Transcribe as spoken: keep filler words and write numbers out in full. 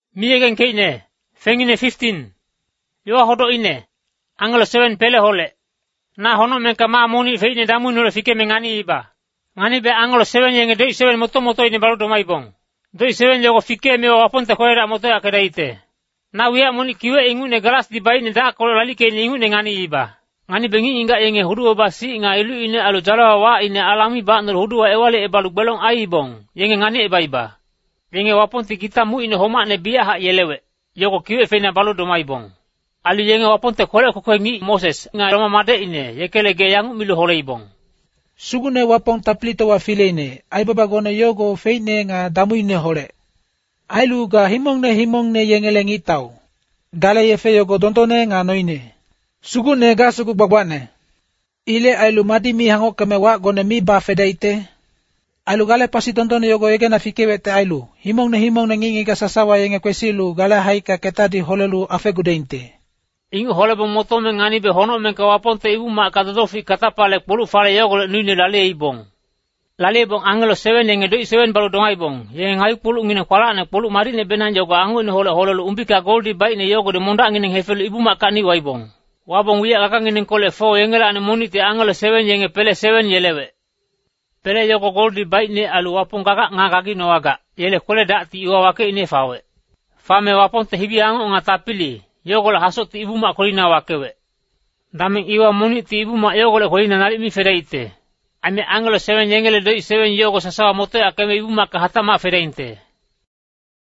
Miegen keine, fengine fifteen. Yo hodo ine, anglo seven pele hole. Na hono menka ma moni feine damu nole fike mengani iba. Ngani be anglo seven yenge doi seven moto moto ine balu domai bong. Doi seven yogo fike me o apon te koera moto ya kedaite. Na wia moni kiwe ingune galas di bai ne da kolo lali ke ingune ngani iba. Ngani bengi inga yenge hudu basi inga ilu ine alu jalawa wa ine alami ba nur hudu wa ewale e balu belong ai bong. Yenge ngani eba iba. Yenge wapon ti kita mu ine homa ne biya ha yelewe. Yogo kiwe feina balu domai bong. Ali yenge wapon te kole ko ngi Moses nga roma made ine yekele ge yangu milu hole ibong. Sugune wapon taplito wa fileine ai baba gone yogo feine nga damu ine hole. Ai lu ga himong ne himong ne yenge lengi tau. Gale ye fe yogo dontone nga noine. Sugune ga sugu babwane. Ile ai lu madi mi hango kemewa gone mi ba fedaite. Ai lu gale pasi dontone yogo yege na fikewe te ai lu. Himong ne himong ne ngingi ka sasawa yenge kwesilu gale haika ketadi holelu afegudeinte. Ingu hole bo moto me ngani be hono men ka wapon te ibu ma ka dofi katapa le polu fale yogo le nune lale ibong. Lale bong angelo seven yenge doi seven balu dongai bong. Yenge ngai pulu ngine kwala ne pulu mari ne benan yogo angu ne hole hole lu umbika goldi bai ne yogo de monda ngine hefelu ibu ma kani wai bong. Wabong wia kaka ngine kole fo yenge la ne monite angelo seven yenge pele seven yelewe. Pele yogo goldi bai ne alu wapong kaka ngakaki no waga. Yele kole da ti iwa wake ine fawe. Fame wapon te hibi angu ngatapili. Yogo la hasot ti ibu ma kolina wakewe. Daming iwa moni ti ibu ma yogo le kolina nari mi fereite. Ame angelo seven yengele doi seven yogo sasawa moto ya keme ibu ma kahata ma fereinte.